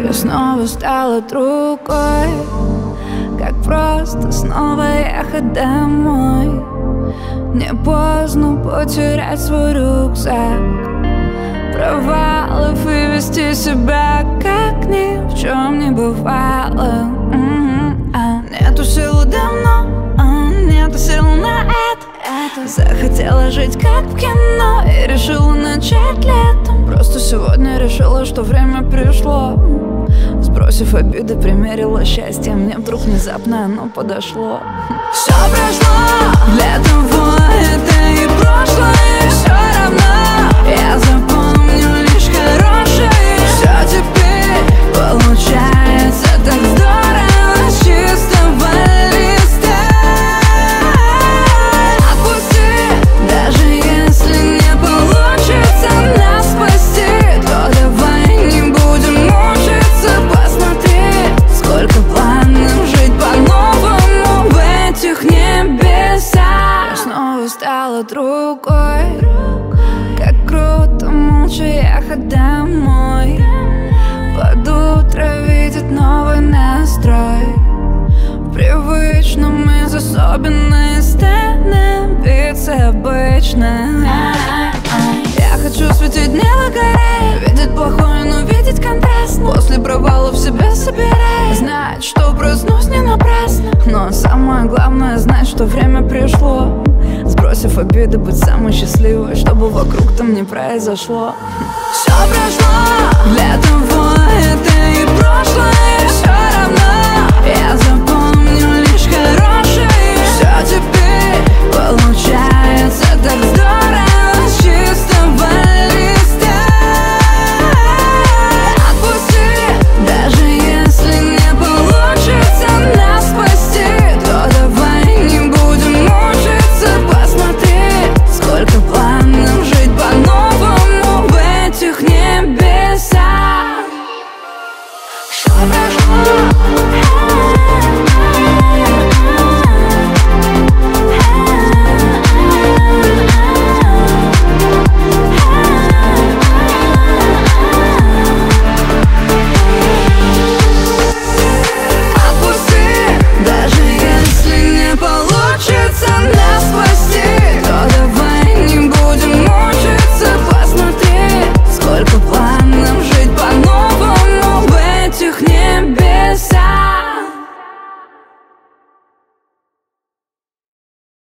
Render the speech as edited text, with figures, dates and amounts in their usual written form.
Я снова стала другой, как просто снова ехать домой. Не поздно потерять свой рюкзак провалов и вести себя, как ни в чем не бывало. Нету сил давно, нету сил на это. Захотела жить как в кино и решила начать летом. Просто сегодня решила, что время пришло. Сбросив обиды, примерила счастье. Мне вдруг внезапно оно подошло. Все прошло, для того это и прошлое. Все равно я запомню лишь хорошее. Все теперь получается так здорово с чистого листа. Отпусти, даже если не получится нас спасти, то давай не будем мучиться. Посмотри, сколько планов жить по-новому в этих небесах. Я снова стала другой, как круто молча ехать домой. Под утро видеть новый настрой. В привычном из особенной становиться обычно. Я хочу светить, не выгорая, видеть плохое, но видеть контраст. После провала в себя собираясь, знать, что проснусь не напрасно. Но самое главное знать, что время пришло. Сбросив обиды, быть самой счастливой, чтобы вокруг там не произошло. Все прошло,